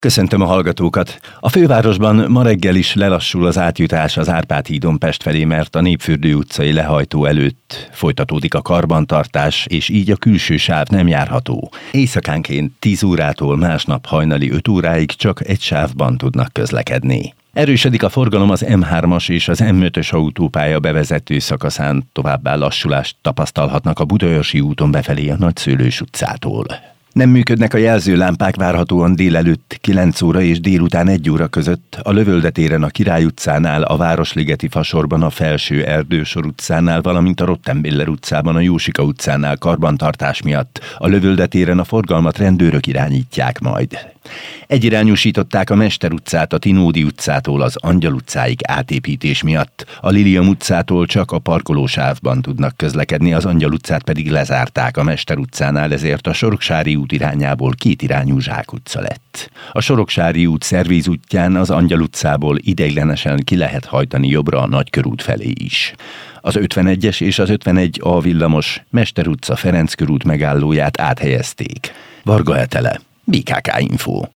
Köszöntöm a hallgatókat! A fővárosban ma reggel is lelassul az átjutás az Árpád hídon Pest felé, mert a Népfürdő utcai lehajtó előtt folytatódik a karbantartás, és így a külső sáv nem járható. Éjszakánként 10 órától másnap hajnali 5 óráig csak egy sávban tudnak közlekedni. Erősödik a forgalom az M3-as és az M5-ös autópálya bevezető szakaszán, továbbá lassulást tapasztalhatnak a Budaörsi úton befelé a Nagyszőlős utcától. Nem működnek a jelzőlámpák várhatóan délelőtt 9 óra és délután 1 óra között a Lövölde téren a Király utcánál, a Városligeti Fasorban a Felső Erdősor utcánál, valamint a Rottenbiller utcában a Jósika utcánál karbantartás miatt. A Lövölde téren a forgalmat rendőrök irányítják majd. Egyirányúsították a Mester utcát a Tinódi utcától az Angyal utcáig átépítés miatt. A Lilium utcától csak a parkolósávban tudnak közlekedni, az Angyal utcát pedig lezárták a Mester utcánál, ezért a Soroksári út irányából kétirányú zsákutca lett. A Soroksári út Szervíz útján az Angyal utcából ideiglenesen ki lehet hajtani jobbra a Nagykörút felé is. Az 51-es és az 51A villamos Mester utca Ferenc körút megállóját áthelyezték. Varga Etele, BKK Info.